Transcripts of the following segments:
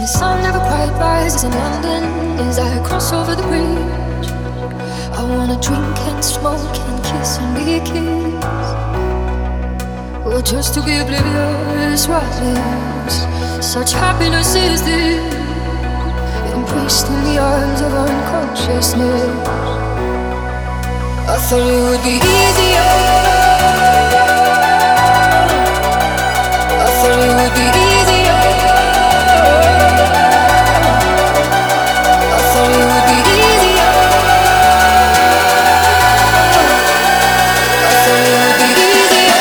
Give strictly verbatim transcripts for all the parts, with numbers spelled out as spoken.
sun never quite rises in London as I cross over the bridge. I wanna drink and smoke and kiss and be kissed, or just to be oblivious what lives. Such happiness is this, embraced in the arms of unconsciousness. I thought it would be easier, I thought it would be easier, I thought it would be easier, I thought it would be easier.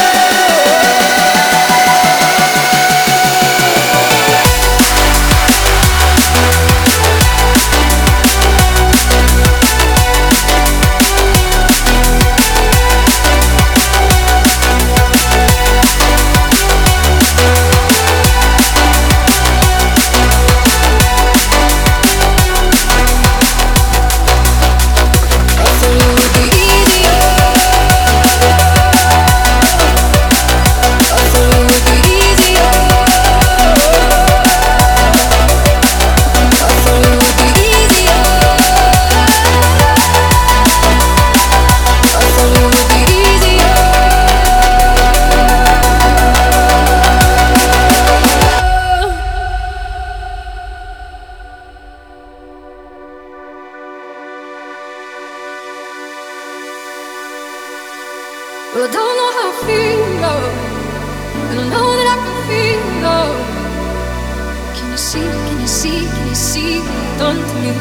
Well, I don't know how I feel, no, and I know that I can feel, no. Can you see, can you see, can you see what you've done to me?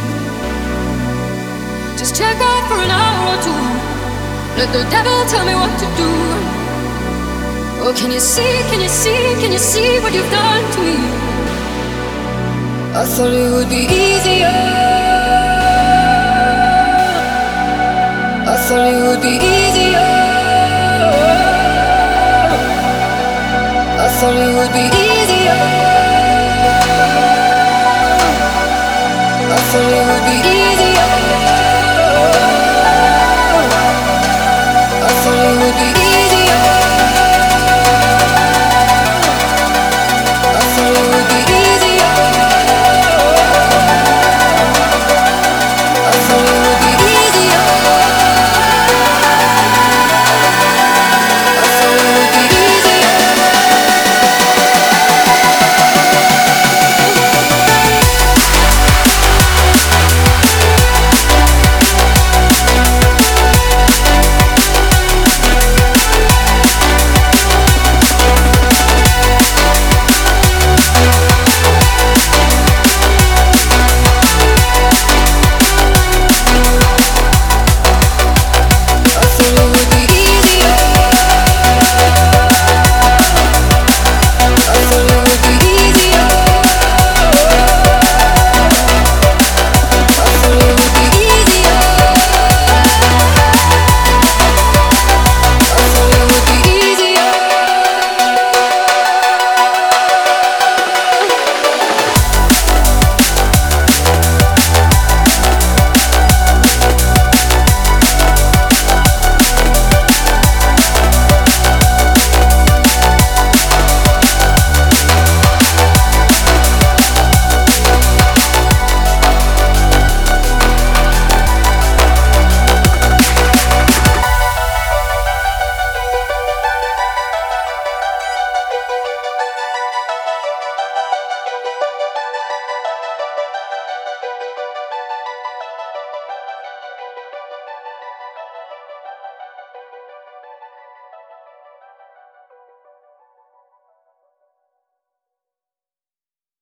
Just check out for an hour or two, let the devil tell me what to do. Oh, can you see, can you see, can you see what you've done to me? I thought it would be easier, I thought it would be easier, I thought it would be easier, I thought it would be easier.